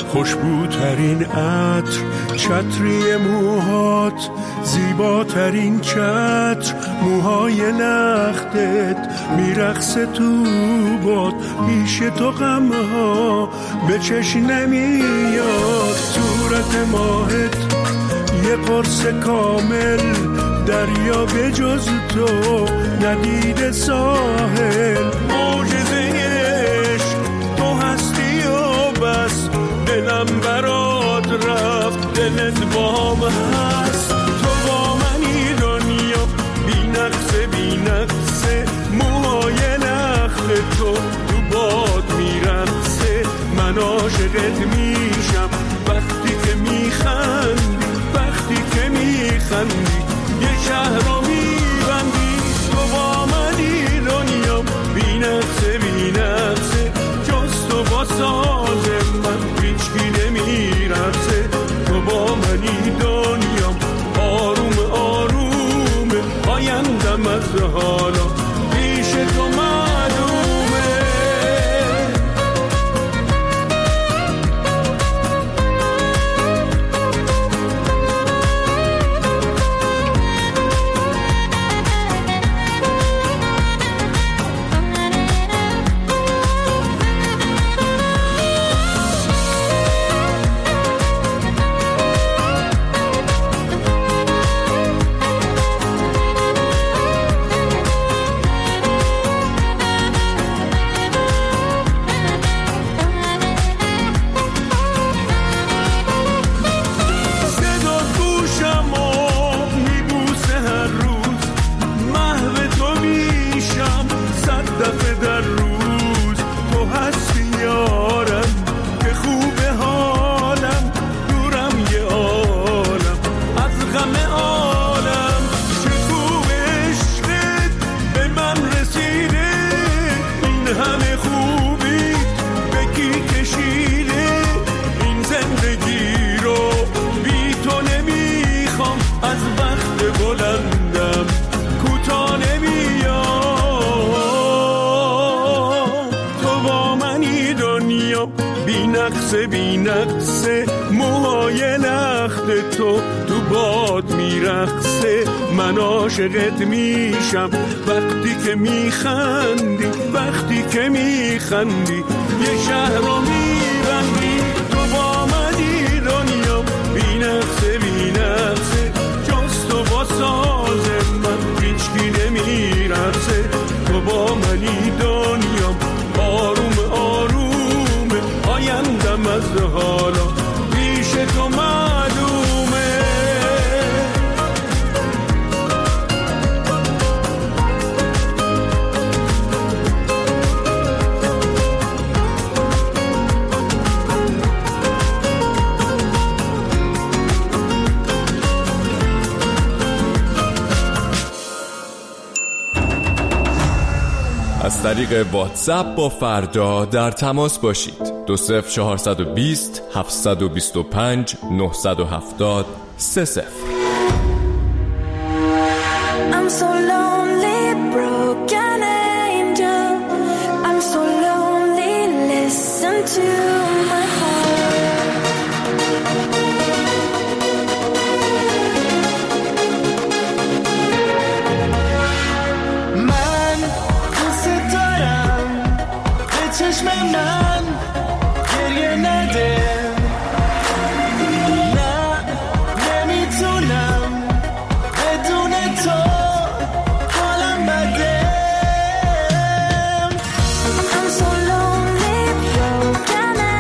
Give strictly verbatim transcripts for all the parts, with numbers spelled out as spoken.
خوشبوترین عطر چتری موهات، زیباترین چتر موهای لختت، میرقصه تو باد پیش تو غمها به چشم نمیاد. صورت ماهت یه قرص کامل، دریا به جز تو ندیده ساحل. معجزه عشق تو هستی و بس، دلم برات رفت دلت بام هست. تو با منی دنیا بی نقصه بی نقصه، موهای لخت تو تو باد میرقصه. من عاشقت میشم وقتی که میخندی، وقتی که میخندی یه شهر رو میبندی. تو با منی دنیا بی نقصه بی نقصه، جز تو با ساز من هیچکی نمیرقصه. تو با منی دنیا آروم آروم، آیندم از حالا پیش تو معلومه. بی نقصه موهای لخت تو تو باد میرقصه. من عاشقت میشم وقتی که میخندی، وقتی که میخندی یه شهر رو میبندی. تو با منی دنیا بی نقصه بی نقصه، جز تو با ساز من هیچکی نمیرقصه. تو با منی دنیا آروم آروم، آیندم از حالا پیش تو معلومه. از طریق واتساپ با فردا در تماس باشید. دو صفر چهارصد و بیست هفتصد و بیست و پنج نهصد و هفتاد سه صفر. I'm so lonely, broken angel. I'm so lonely, listen to my چشم من گریه نده، نه نمیتونم بدون تو حالم بده. I'm so lonely, broken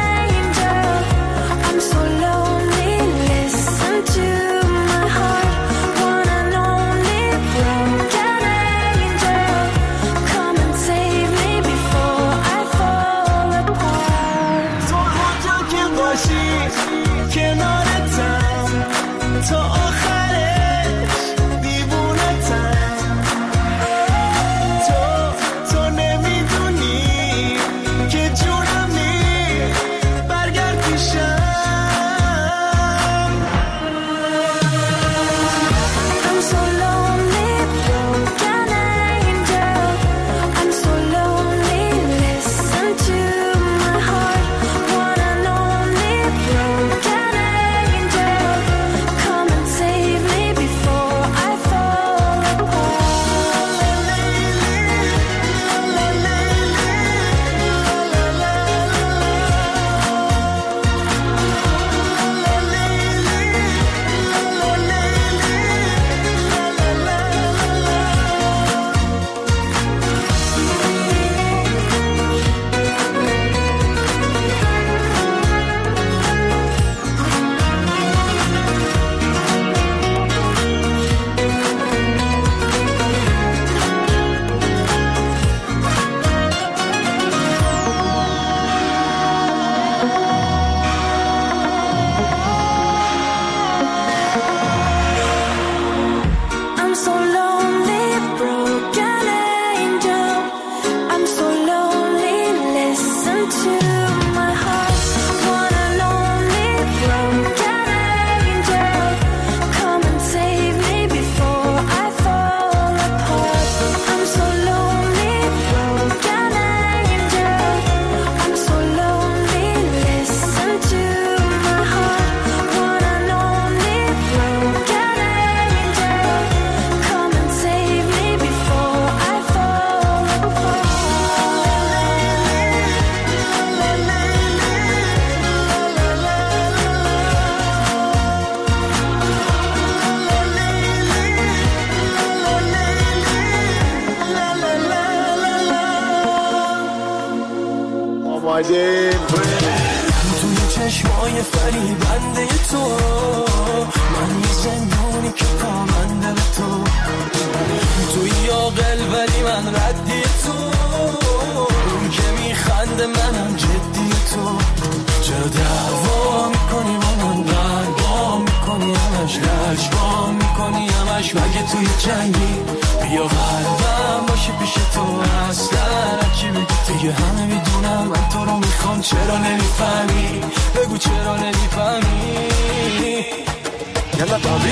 اومدیم توی چشمای فریبنده تو من یه زندونی که پامنده به تو توی عاقل ولی من ردی تو اون که میخنده منم جدی تو چرا دعوا میکنی با من قلبا میکنی همش لجبا میکنی همش مگه توی جنگی بیا قلبم باشه پیش تو اصلا چی بگی دیگه همه میدونم من تو رو میخوام چرا نمیفهمی بگو چرا نمیفهمی یلا بابی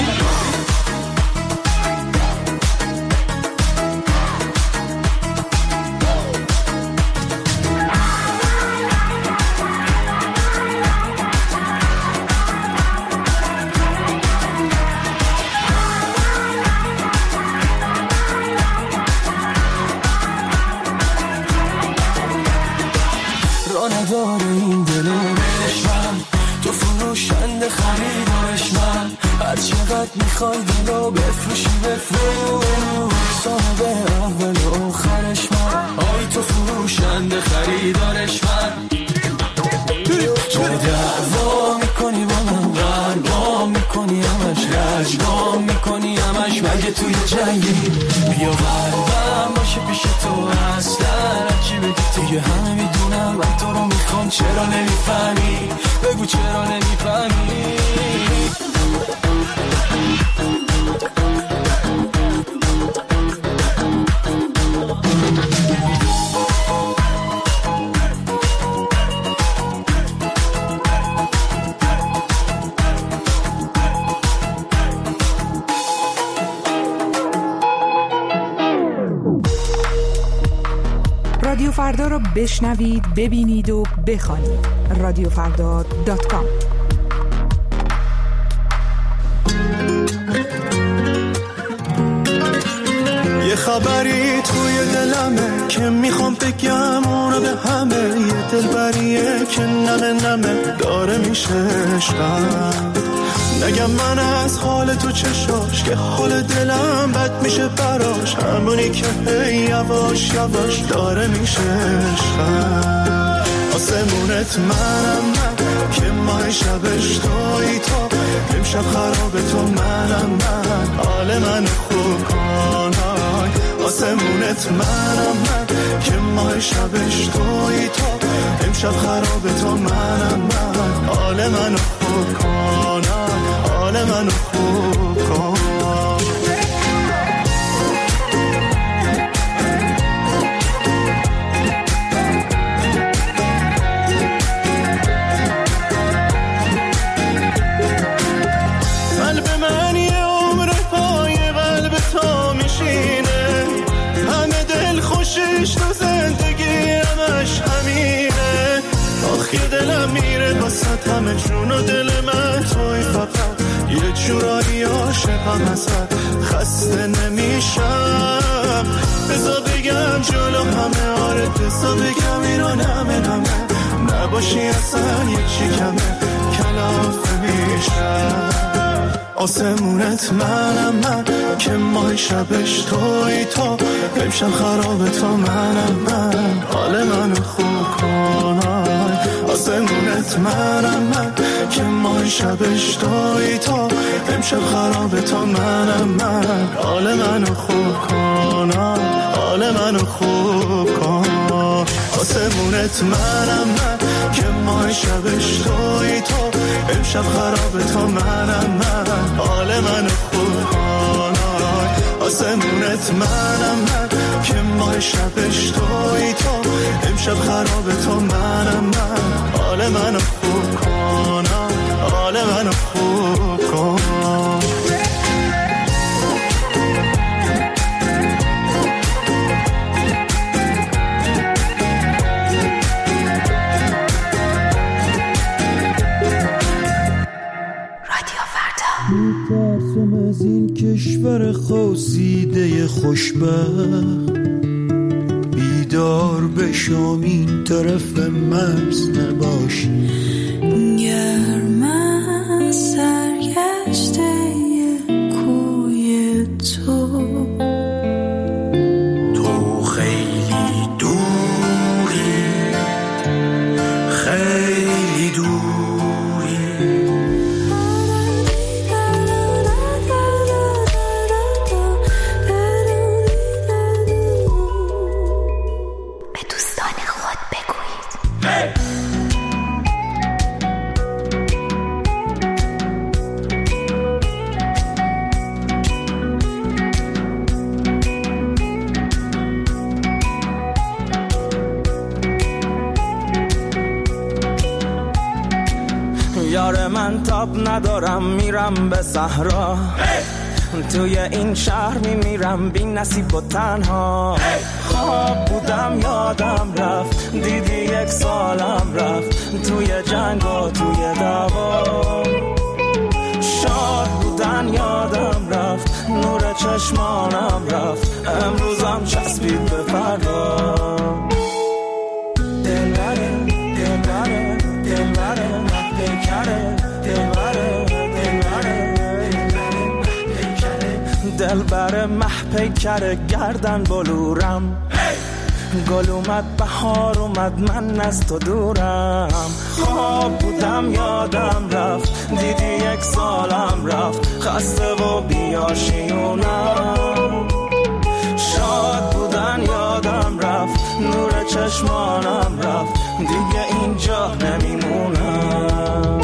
نداره این دل بهش من تو فروشنده خریدارش من هر چقدر میخوای دلو بفروشی بفروش صاحب اول و آخرش من آی تو فروشنده خریدارش من چرا دعوا میکنی با من قلبا میکنی همش لجبا میکنی همش مگه توی جنگی بیا قلبم باشه پیش تو اصلا چی بگی دیگه همه میدونم من تو رو میخوام چرا نمیفهمی بگو چرا نمیفهمی رادیو فردا را بشنوید، ببینید و بخوانید. رادیو فردا دات کام. یه خبری توی دلمه که میخوام بگم اونو به همه، یه دلبریه که نمه نمه داره میشه عشقم. نگم من از حال تو چشاش که حال دلم بد میشه براش، همونی که هی یواش یواش داره میشه عشقم. آسمونت منم من که ماه شبش توی تو، امشب خراب تو منم من، حال من خوب کنای. آسمونت منم من که ماه شبش توی تو، امشب خراب تو منم من، حال من خوب کنای، حال من خوب کن. قلب من یه عمر پای قلب تو میشینه، همه دل خوشش تو زندگی همش همینه. آخی دلم میره واسه همه جون و دل من توی، فقط یه جورایی عاشقم ازت خسته نمیشم. بذار بگم جلو همه، آره بذار بگم اینو نمه نمه، نباشی اصلا یه چی کمه کلافه میشم. آسمونت منم من که ماه شبش توی تو، امشب خراب تو منم من، حال منو خوب کنای. آسمونت منم من که ماه شبش توی تو، امشب خراب تو منم من، حال منو خوب کنای، حال منو خوب کن. آسمونت منم من که ماه شبش توی تو، امشب خراب تو منم من، حال منو خوب کنای. آسمونت منم من که ماه شبش توی تو، امشب خراب تو منم من، حال منو خوب کنای، حال منو خوب کن. میترسم از این کشور خواسیده خوشبخت، بیدار بشم این طرف مرز نباشی. گرم از سرگشته کوی تو، تو خیلی دوری خواب ندارم میرم به صحرا توی این شهر میمیرم بی نصیب و تنها خواب بودم یادم رفت دیدی یک سالم رفت توی جنگ و توی دعوا شاد بودن یادم رفت نور چشمانم رفت امروزم چسبید به فردا دلبره دلبره دلبره پیکره دلبره دلبره دلبره مح پیکره گردن بلورم گل اومد بهار اومد من از تو دورم خواب بودم یادم رفت دیدی یک سالم رفت خسته و بیاشیونم شاد بودن یادم رفت نور چشمانم رفت دیگه اینجا نمیمونم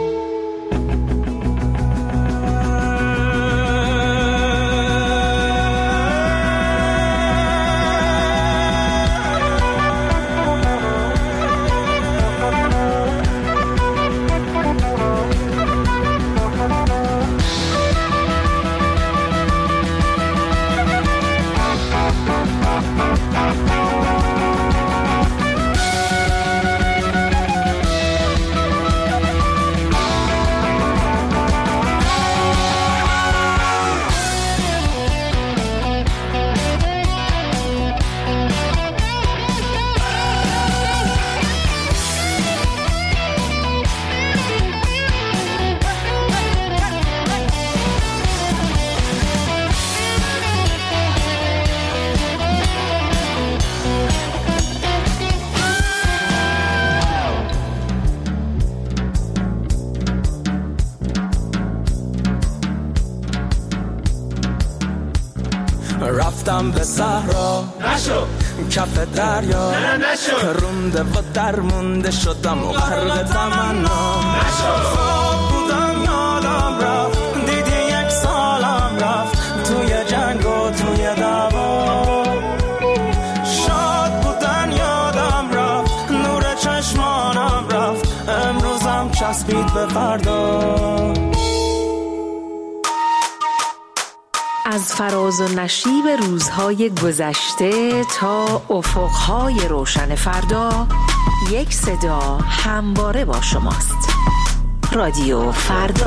رفتم به صحرا نشو کف دریا نه نشو رونده و درمونده شدم و غرق تمنا نشو خواب بودم یادم رفت دیدی یک سالم رفت توی جنگ و توی دعوا شاد بودن یادم رفت نور چشمانم رفت امروزم چسبید به فردا از فراز و نشیب روزهای گذشته تا افقهای روشن فردا یک صدا همواره با شماست. رادیو فردا.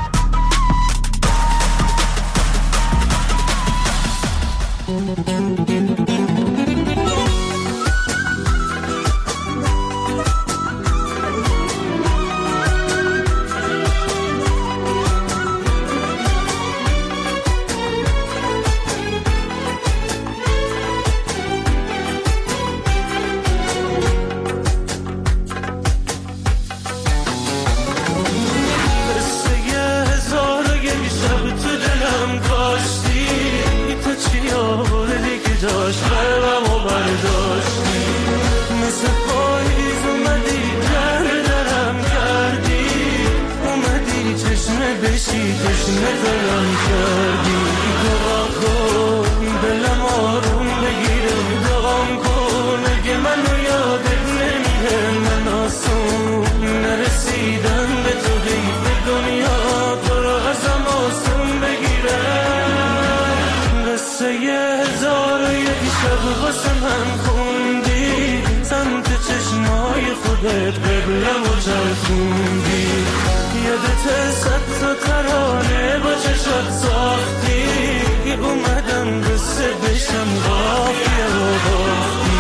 قبلم و چرخوندی یادت صد تا ترانه با چشات ساختی اومدم قصه بشم قافیه و باختی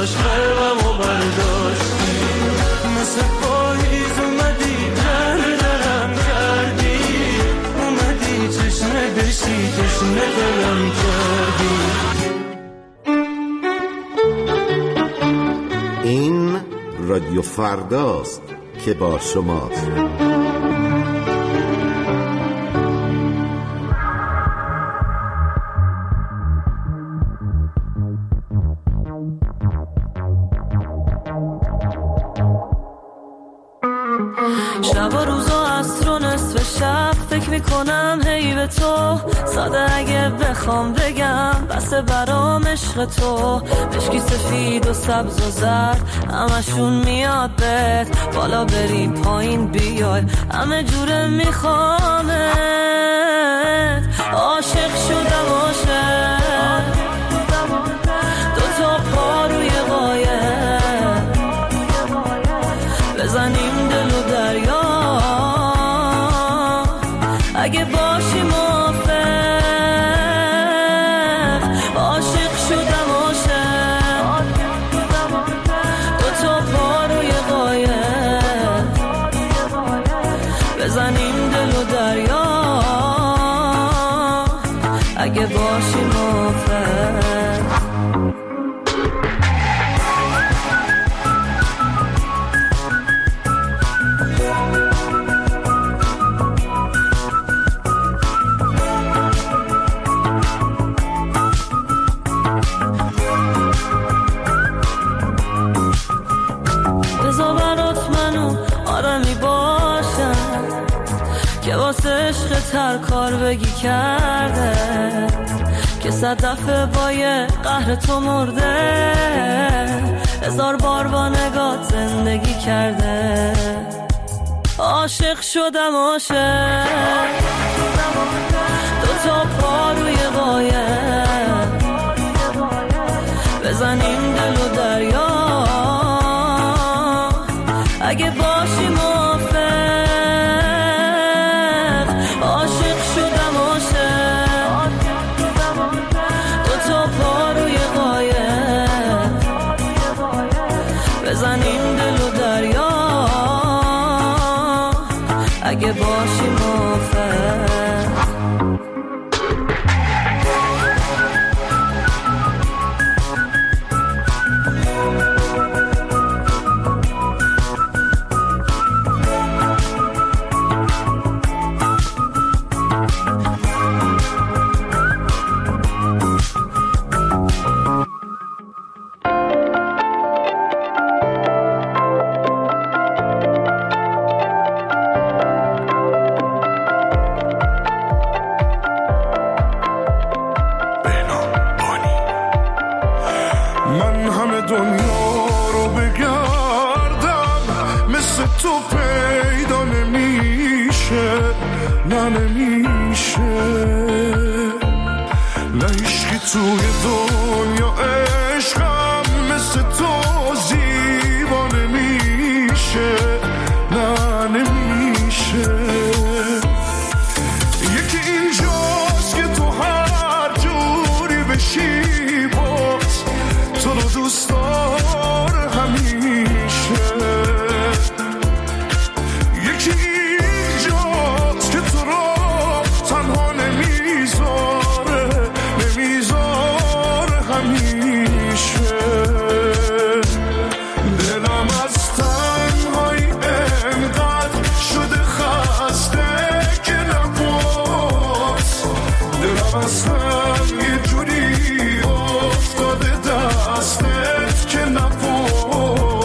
داشت قلبمو برداشتی مثل پاییز اومدی در درم کردی اومدی چشمه بشی تشنه دلم کردی. این رادیو فرداست که با شماست. شب و روز و عصر و نصف شب فکر میکنم هی به تو، ساده اگه بخوام بگم بسه برام عشق تو. مشکی سفید و سبز و زرد همشون میاد بهت، بالا بری پایین بیای همه جوره میخوامت. عاشق شدم عاشق دو تا پا روی قایق بزنیم دل و دریا اگه باشی موافق. عاشق شدم عاشق دو تا پا روی قایق بزنیم دل و دریا اگه باشی موافق. که واسه عشق تر کار بگی کرده، که صد دفعه با یه قهر تو مرده، هزار بار با نگات زندگی کرده. عاشق شدم عاشق دو تا پا روی قایق بزنیم دل و دریا اگه باشی موافق. عاشق شدم عاشق دو تا پا روی قایق بزنیم دل و دریا اگه باشی موافق. یه جوری افتاده دستت که نپرس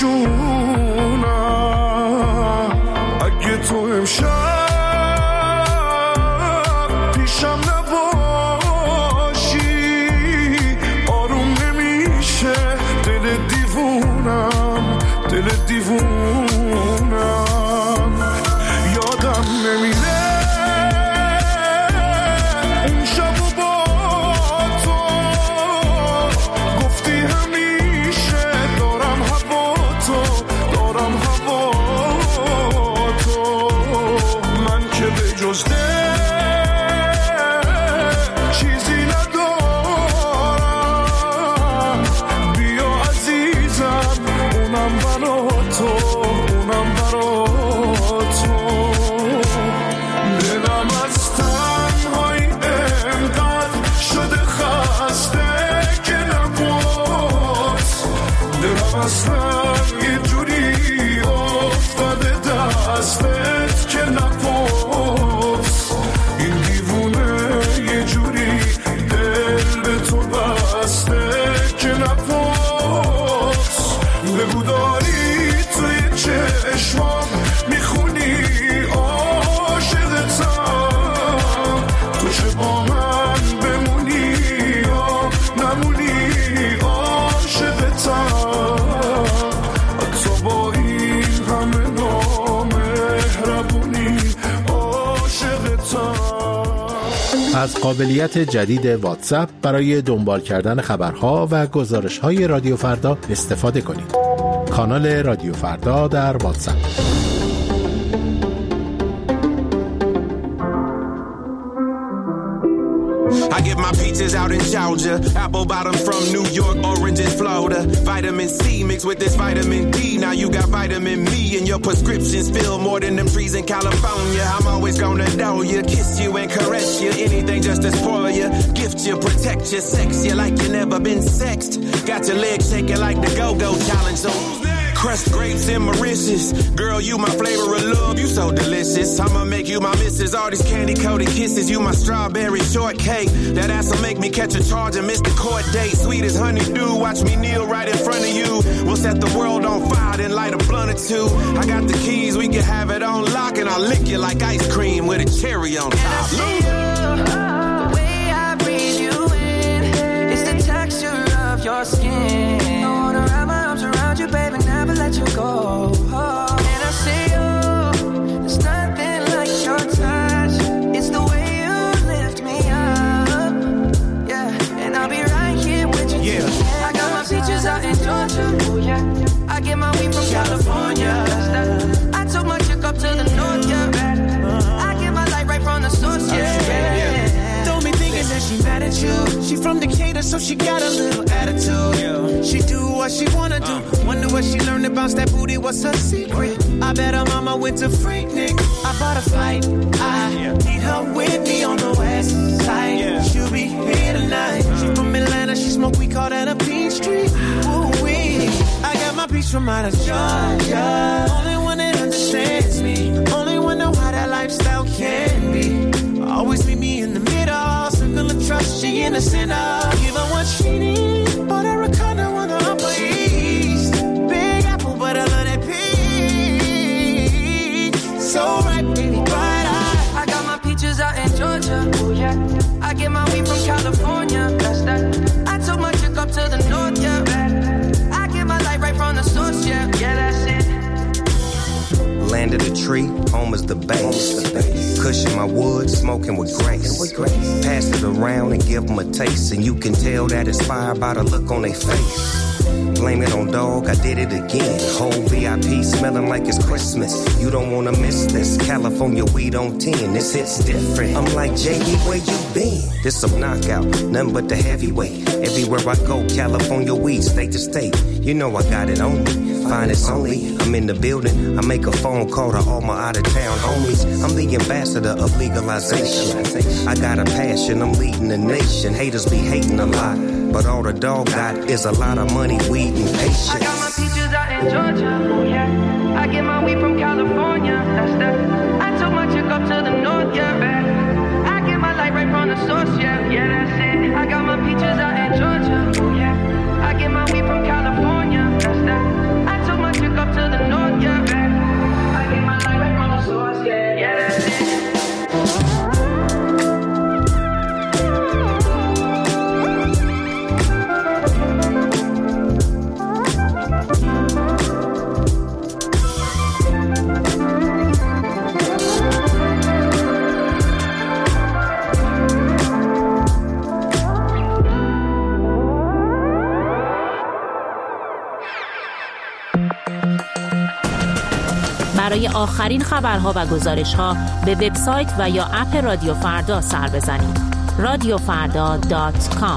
نشونم اگه تو امشب پیشم نباشی آروم نمیشه دل دیوونم دل دیوونم یادم نمیره اون شب و با تو گفتی همیشه دارم هوا تو دارم هوا تو من که به جز دل چیزی ندارم بیا عزیزم اونم برا تو اونم برا تو دلم از تنهایی انقدر شده خسته که نپرس دلم اصلا یه جوری افتاده دستت که نپرس این دیوونه یه جوری دل به تو بسته که نپرس بگو داری توی چشمام میخونی عاشقتم تو چه با من بمونی یا نمونی عاشقتم حتی با این همه نامهربونی عاشقتم. از قابلیت جدید واتساپ برای دنبال کردن خبرها و گزارش‌های رادیو فردا استفاده کنید. کانال رادیو فردا در واتساپ. I get my peaches out in Georgia, apple bottom from New York, oranges Florida. Vitamin C mixed with this vitamin D. Now you got vitamin me and your prescriptions fill more than them trees in California. I'm always gonna know you, kiss you and caress you. Anything just to spoil you, gift you, protect you, sex you like you never been sexed. Got your legs shaking like the go-go challenge. So crushed grapes and Mauritius. Girl, you my flavor of love, you so delicious. I'ma make you my missus. All these candy-coated kisses, you my strawberry shortcake. That ass'll make me catch a charge and miss the court date. Sweet as honeydew, watch me kneel right in front of you. We'll set the world on fire, then light a blunt or two. I got the keys, we can have it on lock, and I'll lick you like ice cream with a cherry on top. The way I breathe you in, it's the texture of your skin. I wanna wrap my arms around you, baby, never let you go. Oh, and I say, oh, there's nothing like your touch. It's the way you lift me up, yeah. And I'll be right here with you. Yeah. I got my peaches out in Georgia. Oh yeah. I get my weed from California. I took my chick up to the north, yeah. I get my light right from the source, yeah. Don't be thinking that she mad at you. She from Decatur, so she got a little attitude. She do what she wanna do. Wonder what she learned to bounce that booty. What's her secret? I bet her mama went to Freaknik. I bought a flight. I need her with me on the west side. She'll be here tonight. She from Atlanta. She smoke, we call that a Peachtree. Ooh wee. I got my peach from out of Georgia. Only one that understands me. Only one know how that lifestyle can be. Always meet me in the middle. Circle of trust, she in the center. Give her what she needs. Bought her a condo on the Upper East. Big apple, but I love that peach. So right, baby, bright eye. I got my peaches out in Georgia. Oh yeah. I get my weed from California. That's that. I took my chick up to the north, yeah. I get my light right from the source, yeah. Yeah, that's it. Land of the tree, home is the base. Cushion my wood, smoking with grace. Pass it around and give them a taste, and you can tell that it's fired by the look on their face. Blame it on dog, I did it again. Whole V I P smelling like it's Christmas. You don't wanna miss this. California weed on ten, this hits different. I'm like, J D, where you been? This some knockout, nothing but the heavyweight. Everywhere I go, California weed, state to state. You know I got it on me. Finest only, I'm in the building. I make a phone call to all my out-of-town homies. I'm the ambassador of legalization. I got a passion, I'm leading the nation. Haters be hating a lot, but all the dog got is a lot of money, weed, and patience. I got my peaches out in Georgia. Oh yeah. I get my weed from California. That's that. I took my chick up to the north, yeah. I get my light right from the source, yeah. Yeah, that's it. I got my peaches out in Georgia. Oh yeah. I get my weed from California. That's that. I took my برای آخرین خبرها و گزارش‌ها به وبسایت و یا اپ رادیو فردا سر بزنید. رادیو فردا دات کام.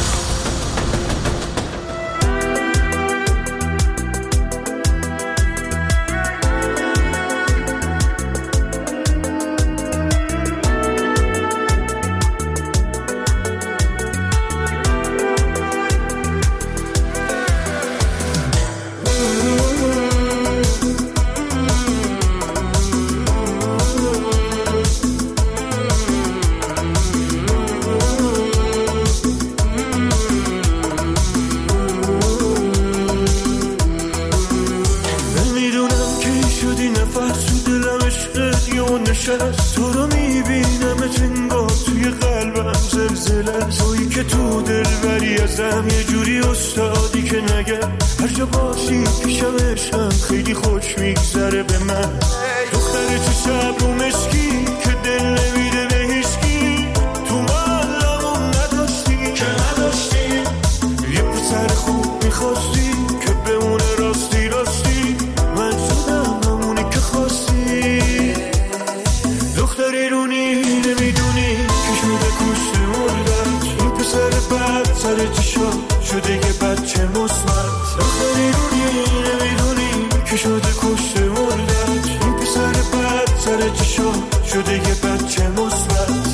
تو رو میبینم انگار توی قلبم زلزله، تویی که تو دل بری ازم یه جوری استادی که نگم هر جا باشی پیشم عشقم خیلی خوش میگذره به من. دختر تو صبر و مسکی که دل نمیده به هیچکی، تو مالمون نداشتی که نداشتی یه پسر خوب میخواستی که بمونه راستی راستی، من شدم همونی که خواستی. دختری رونی نمیدونی که شده کشته مردت، این پسر بد سر چشا شده یه بچه مصمت. دختری رونی نمیدونی که شده کشته مردت، این پسر بد سر چشا شده یه بچه مصمت.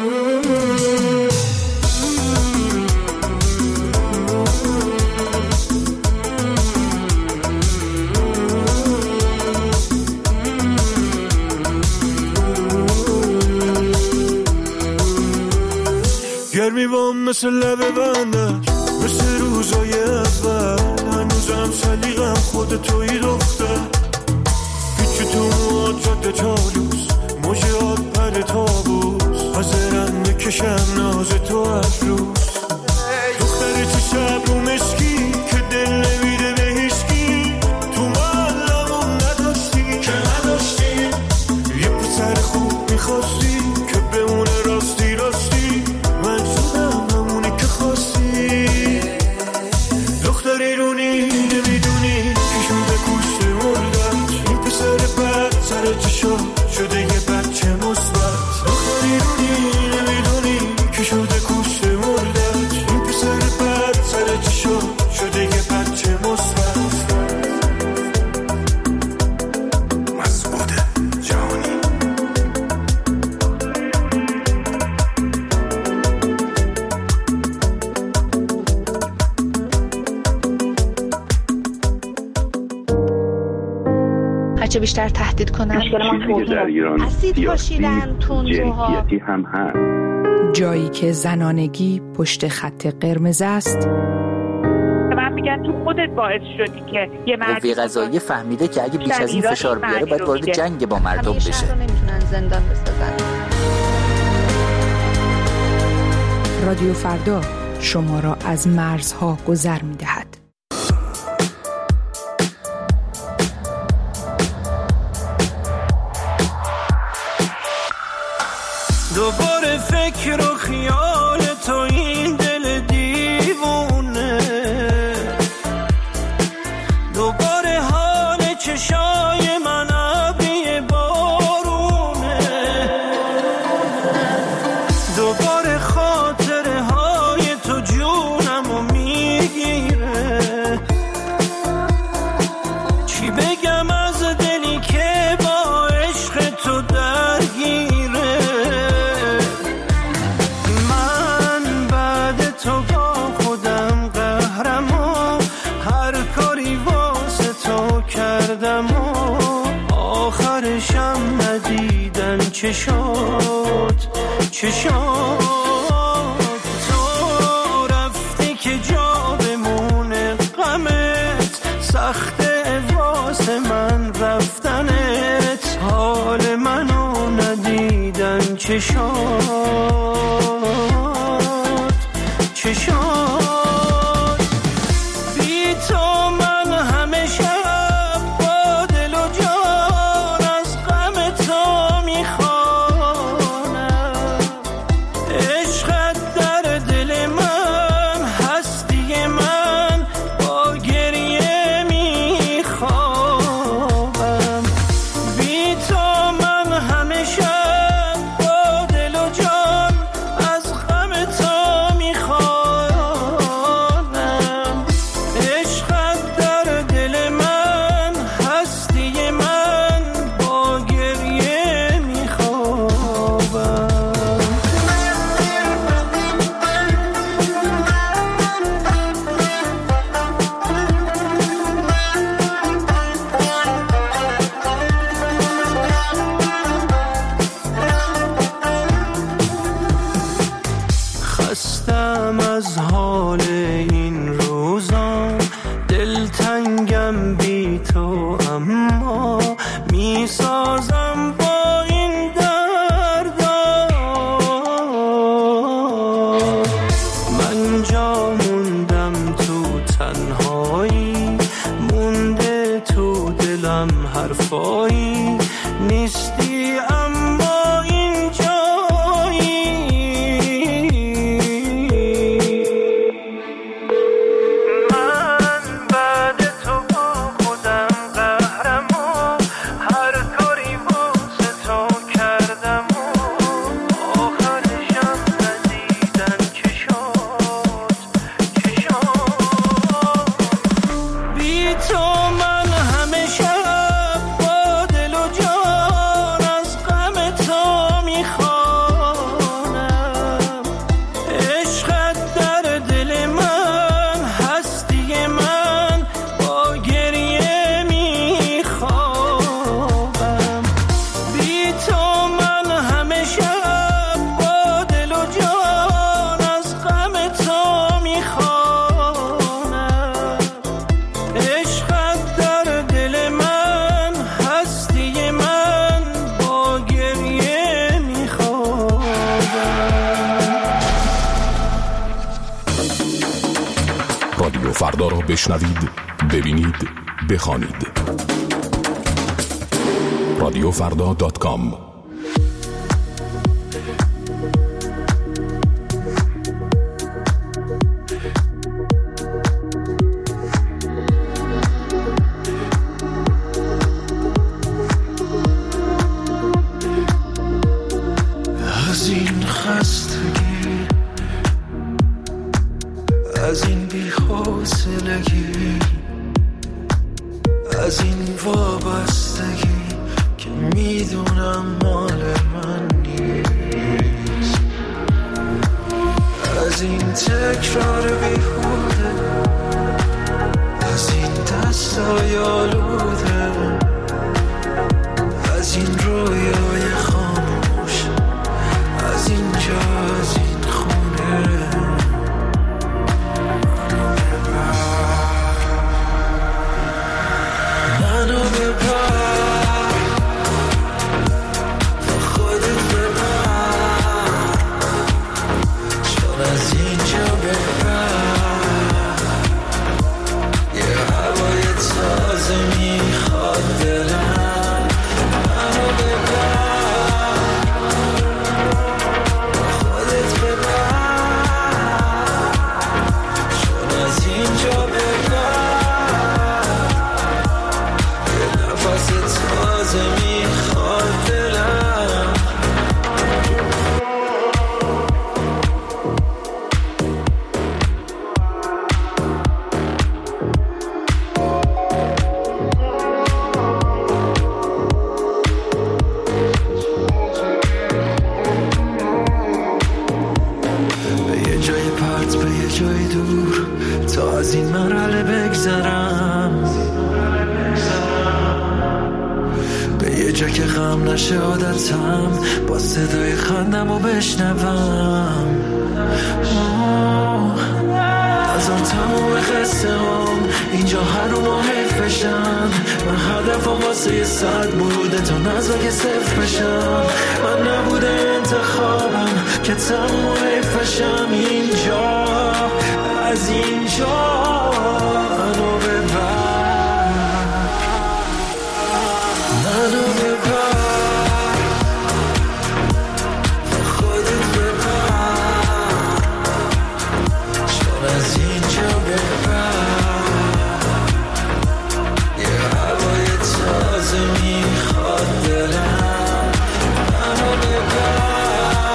گرمی بام مثل لبه بندش مثل روزای اول، هنوزم سلیقم خود توی دختر. پیچی تو مواد جاده چالوس موجات پر تابوس، حاضرم بکشم ناز تو از روز. دختر تو صبر و مسکی که دل نمیده به هیچکی، تو مالمون نداشتی که نداشتی یه پسر خوب میخواستی که بمونه راستی راستی، من شدم همونی که خواستی. دختری رونی نمیدونی که شده کشته مردت، این پسر بد سر چشا شده یه بچه مثبت. دختری رونی نمیدونی که شده کشته مردت، این پسر بد سر چشا شده یه بچه مثبت. مسعود جهانی. هرچه بیشتر تهدید کنن در ایران اسید پاشیدن تندروها هم هست. جایی که زنانگی پشت خط قرمز است. من میگن تو خودت باعث شدی که یه مرد قوه قضاییه فهمیده که اگه بیش از این فشار بیاره باید وارد جنگ با مردم بشه. همیشه رو نمیتونن زندان بسازن. رادیو فردا شما را از مرزها گذر میدهد. دوباره فکر و خیال تو این دل دیوونه، دوباره حال چشای من ابری بارونه، دوباره خاطره های تو جونمو میگیره. چی بگم از دلی که با عشق تو درگیره. تو با خودم قهرم و هر کاری واسه تو کردم و آخرشم ندیدن چشات چشات. تو رفتی که جا بمونه غمت، سخته واسه من رفتنت، حال منو ندیدن چشات چشات. بی تو من همه شب با دل و جان از غم تو میخوانم. عشقت در دل من، هستی من با گریه میخوانم. جنگم بی تو، اما میسازم با این دردا. من جا موندم تو تنهایی، مونده تو دلم حرفایی، نیستی اما این جایی. من بعد تو با خودم قهرم و هر کاری واسه تو کردم و آخرشم ندیدن که شد که شد. بی تو من همه شب با دل و جان از غم تو میخوانم. عشقت در دل من، هستی من با گریه میخوابم. بی تو من همه شب با دل و جان از غم تو میخوانم. عشقت در دل من، هستی من با گریه میخوابم. رادیو فردا را بشنوید، ببینید، بخوانید. رادیو فردا دات کام. از این خستگی، از این بی‌حوصلگی، از این وابستگی که میدونم مال من نیست، از این تکرار بیهوده، از این دستای آلوده، از این رویای خاموش، از اینجا، از این خونه. منو ببر، با خودت ببر، چون از اینجا ببر. یه هوای تازه میخواد دلم. منو ببر، با خودت ببر، چون از اینجا ببر. تازه میخواد دلم. به یه جای پرت، به یه جای دور، تا از این مرحله بگذرم. یه جا که غم نشه عادتم، با صدای خندم رو بشنوم. نظر تموم خسته هم اینجا هر رو محیف بشن. من هدفم واسه یه صد بوده تا نظر که صفر بشم. من نبوده انتخابم که تموم محیف بشم. اینجا، از اینجا منو ببر، منو ببر، با خودت ببر، چون از اینجا ببر. یه هوای تازه میخواد دلم. منو ببر،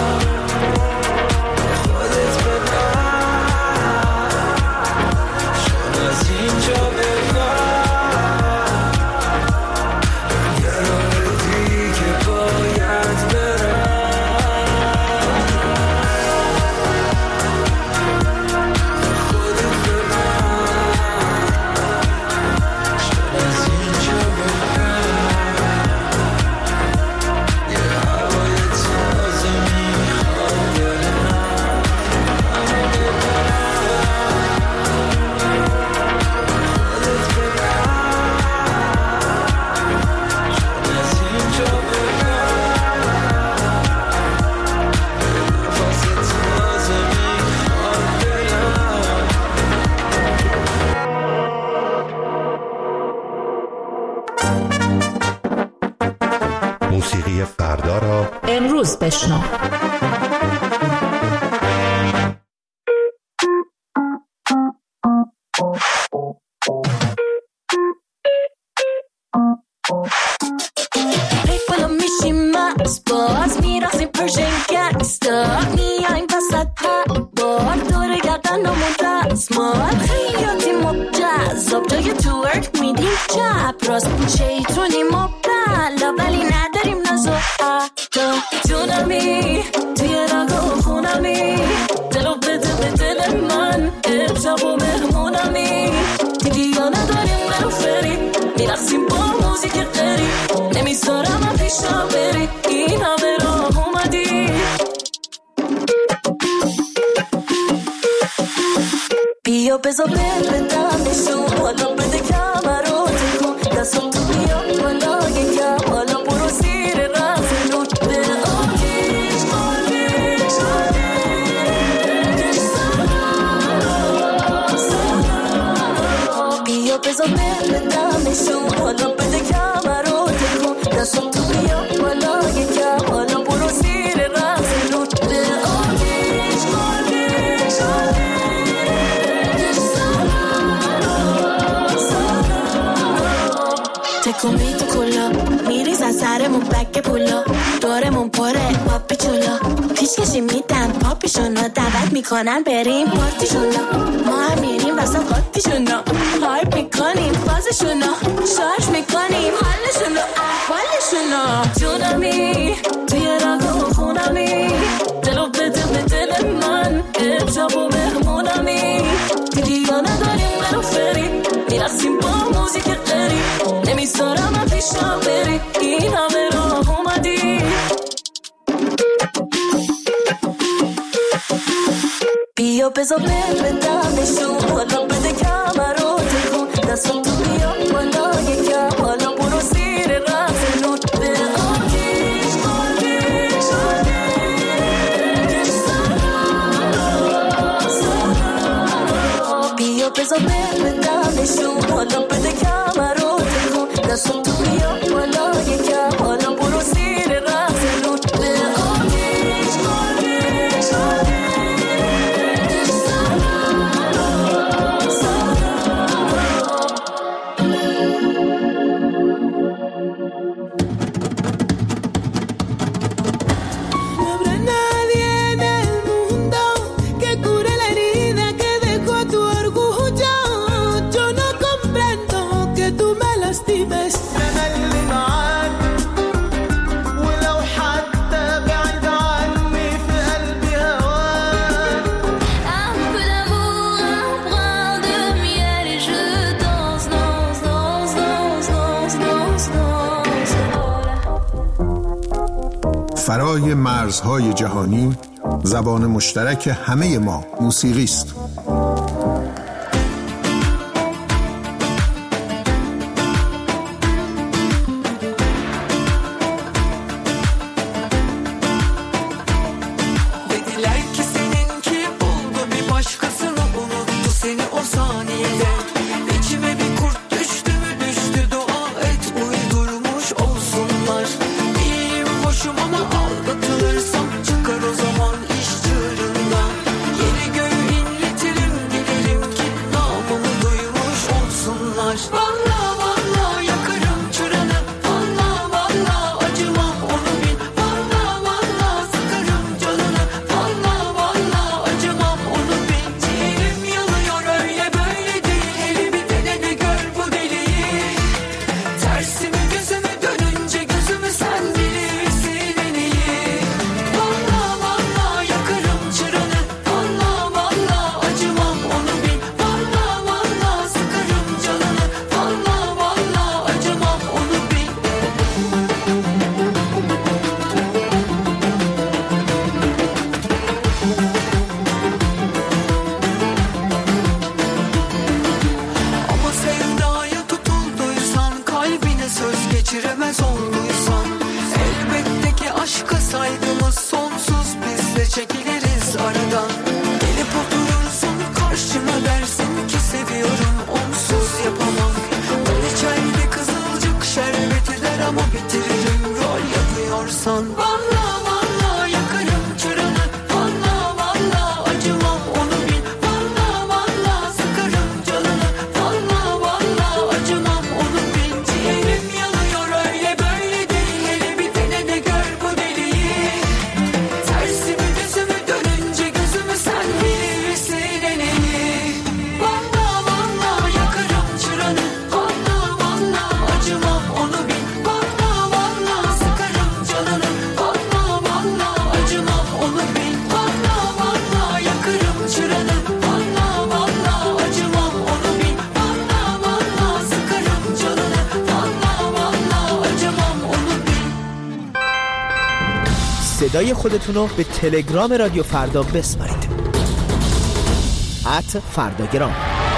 با خودت ببر، صدای فردا را امروز بشنو. باز میرقصیم پرشن گنگستا میایم وسط هوا دور گردنمون دستمال خیاطی مجذاب جای تورک میدیم چپ راست شیطونی مبتلا ولی نداریم ناز و عدا جونمی توی رگا و خونمی دلو بده به دل من امشب و مهمونمی دیگه نداریم منو فری میرقصیم با موزیک قری نمیذارم من پیشم بری این همه راه اومدی بیا بزا بدم نشون حالا بده کمر رو تکون دستم تو بیا بالا یکم حالا برو زیر رفت نون به آتیش آتیش آتیش بیا بزا بدم نشون حالا بده کمر رو تکون دستم تو بیا بالا یکم حالا برو زیر رفت نون به آتیش آتیش آتیش تکون تو کلا میریز از سرمون بک پولا دورمون پره پاپی چولا پیش کشی میدن پاپیشونا دعوت میکنن بریم پارتیشونا ما هم میریم واسه قاطیشونا هایپ میکنیم فازشونا شارژ میکنیم حالشونا احوالشونا جونمی توی رگا و خونمی دلو بده به دل من امشب و مهمونمی دیگه نداریم منو فری میرقصیم با موزیک قری نمیذارم من پیشم بری این همه راه اومدی بیا بزا بدم نشون حالا بده کمر رو تکون دستم تو بیا بالا یکم حالا برو زیر رفت نون به آتیش آتیش آتیش بیا بزا بدم نشون حالا بده کمر رو تکون دستم تو بیا بالا یکم حالا برو زیر رفت نون به آتیش آتیش آتیش فرای مرزهای جهانی زبان مشترک همه ما موسیقی است. ama bitiririm rol yapıyorsun. insan. Valla valla yakarım canını, valla valla acımam onu bil. Valla valla sıkarım canını, valla valla acımam onu bil. Ciğerim yanıyor öyle böyle değil, hele bitene de gör bu deliği. Tersimi düzümü dönünce gözümü sen bilirsin en iyi. Valla valla yakarım çıranı, valla valla acımam onu bil. Valla valla sıkarım canını, valla valla acımam onu bil. Valla valla yakarım çıranı, valla valla acımam onu bil. Valla valla sıkarım canını, valla valla acımam onu bil. صدای خودتون رو به تلگرام رادیو فردا بسپارید. ات فرداگرام.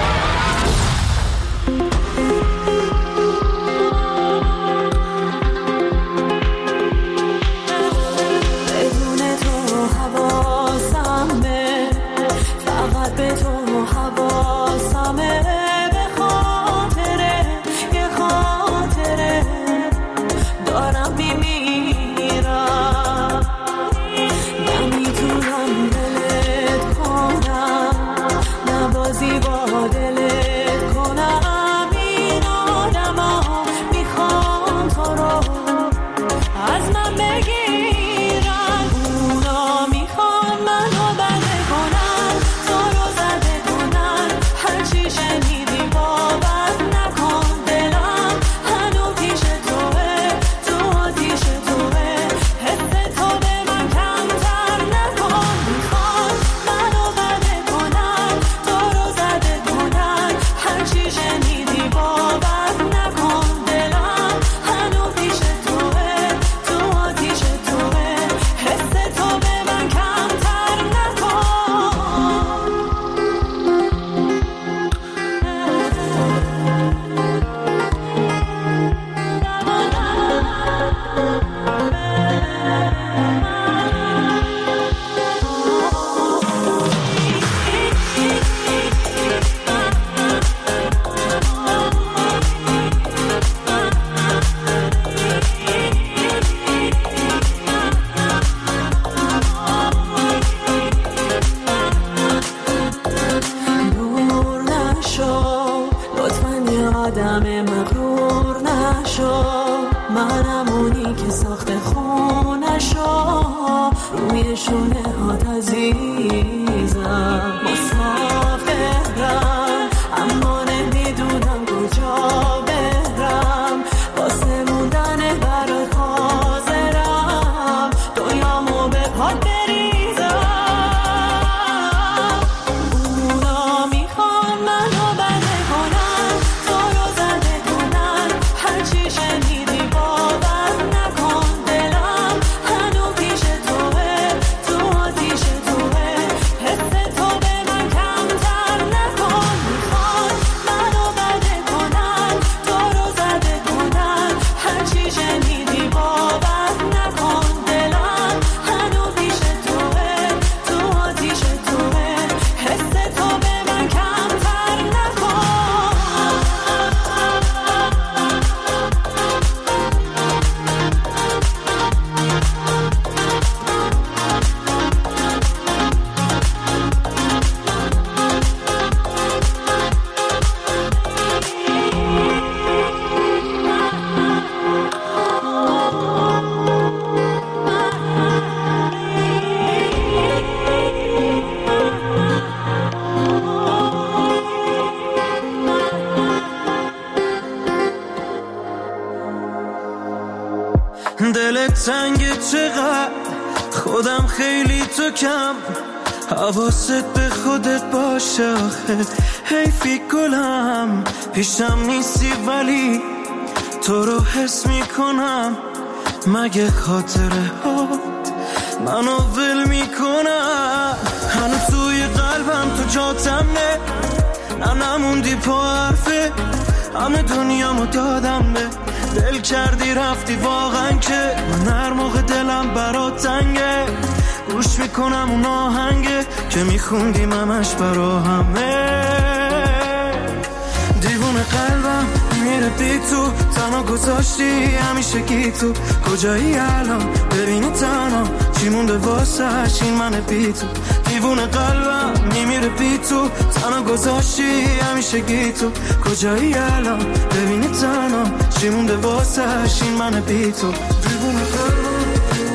بدون تو حواسمه، فقط به تو حواسمه. به خاطره یه خاطره دارم میمیرم، نمیتونم دلت کنم، نه بازی با دلت کنم. این آدم ها میخوان تو رو از من بگیرن، اونا میخوان منو بده کنن، تو رو زده کنن. هرچی شنیدی باور نکن، دلم هنو پیش توه، تو آتیش توه. حس تو به من کمتر نکن، میخوان منو بده کنن، تو رو زده کنن. هرچی شنیدی باور نکن، دلم هنو پیش توه، تو آتیش توه. حس تو به من کمتر نکن. دور نشو لطفاً، یه آدم مغرور نشو. منم اونی که ساخت خونشو، روی شونه هات عزیزم. مسافرم اما نمیدونم کجا برم، واسه موندن برات حاضرم، دنیامو به پات بریزم. اونا میخوان منو بده کنن، تو رو زده کنن. هرچی شنیدی باور نکن، دلم هنو پیش توه، تو آتیش توه. حس تو به من کمتر نکن، میخوان منو بده کنن، تو رو زده کنن. هرچی شنیدی باور نکن، دلم هنو پیش توه، تو آتیش توه. حس تو به من کمتر نکن. دلت تنگ چقدر، خودم خیلی تو کم. حواست به خودت باشه آخه، حیفی گلم. پیشم نیستی ولی تو رو حس میکنم. مگه خاطره هات منو ول میکنم؟ هنو توی قلبم تو جاتمه، نه نموندی پا حرفه. همه دنیامو دادم به دل کردی رفتی واقعا که من هر موقع دلم برات تنگه گوش میکنم اون آهنگه که میخوندیم همش برا همه. دیوونه قلبم میره بی تو تنها گذاشتی همیشه گی تو کجایی الان ببینی تنها چی مونده واسش این من بی تو دیوونه قلبم میمیره بی تو تنها گذاشتی همیشه گی تو کجایی الان ببینی تنها چی مونده واسش این من بی تو دیوونه قلبم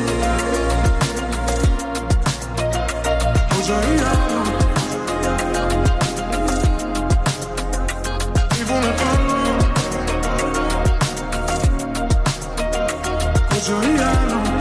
کجایی الان دیوونه قلبم کجایی الان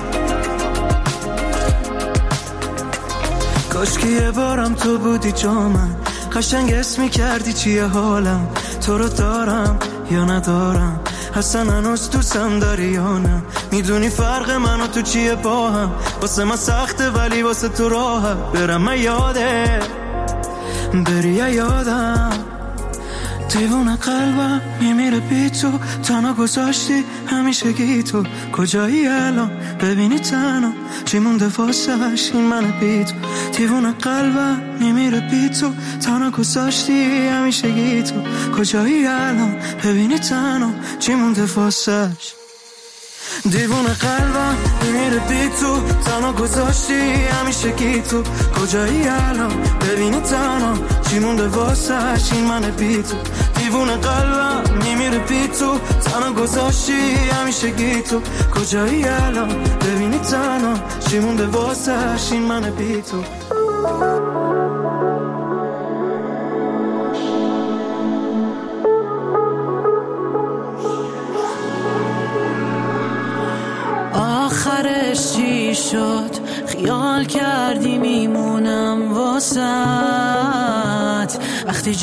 کاش که یه بارم تو بودی جا من قشنگ اسم می‌کردی چیه حالم تو رو دارم یا ندارم اصلا هنوز دوستم داری یا نه میدونی فرق من و تو چیه با هم واسه من سخته ولی واسه تو راحت برم من یاده بری یا یادم دیوونه قلبم میمیره بی تو تنها گذاشتی همیشه گی تو کجایی الان ببینی تنها چی مونده واسش این من بی تو دیوونه قلبم میمیره بی تو تنها گذاشتی همیشه گی تو کجایی الان ببینی تنها چی مونده واسش دیوونه قلبم میمیره بی تو تنها گذاشتی همیشه گی تو کجایی الان ببینی تنها چی مونده واسش این من بی تو دیوونه قلبم میمیره بی تو تنها گذاشتی همیشه گی تو کجایی الان ببینی تنها چی مونده واسش این من بی تو آخرش چی شد خیال کردی میمونم واسط وقتی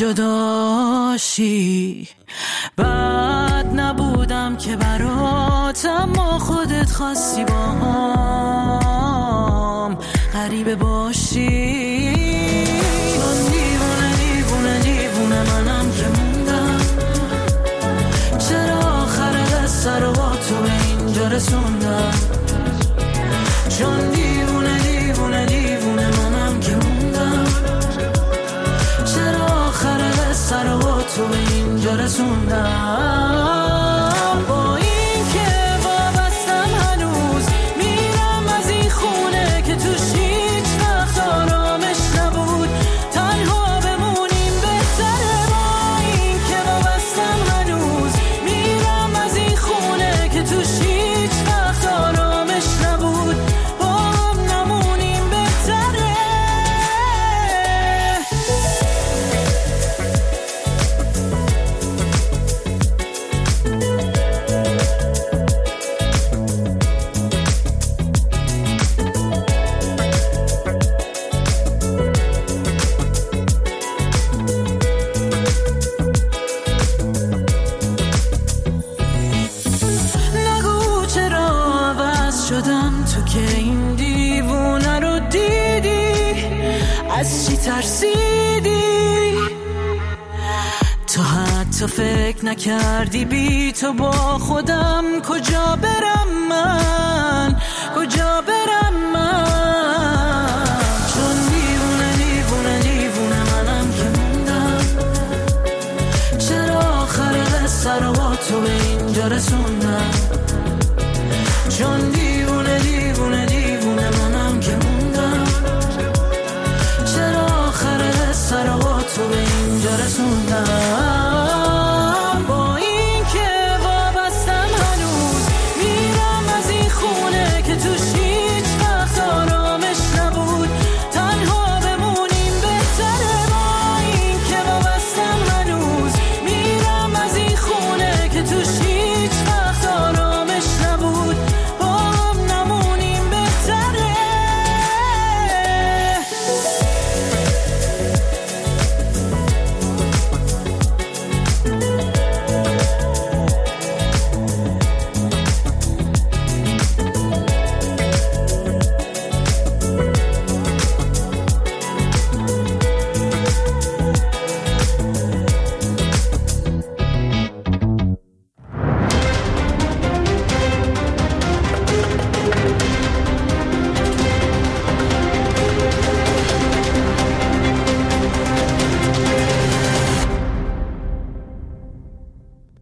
جداشی بد نبودم که برات اما خودت خواستی با هم غریبه باشی چون دیوونه دیوونه دیوونه منم که موندم چرا آخر قصه رو با تو به اینجا رسوندم چون دیوونه دیوونه دیوونه منم که موندم چرا آخر قصه رو با تو به اینجا رسوندم با این که وابستم هنوز میرم از این خونه که توش هیچ وقت آرامش نبود تنها بمونیم بهتره با این که وابستم هنوز میرم از این خونه که توش هیچ وقت آرامش نبود با هم نمونیم بهتره نگو چرا عوض شدم تو که این دیوونه رو دیدی از چی ترسیدی تو حتی فکر نکردی بی تو با خودم کجا برم من کجا برم من چون دیوونه دیوونه دیوونه منم که موندم چرا آخر قصه رو با تو به اینجا رسوندم چون دیوونه دیوونه دیوونه منم که موندم چرا آخر قصه رو با تو به اینجا رسوندم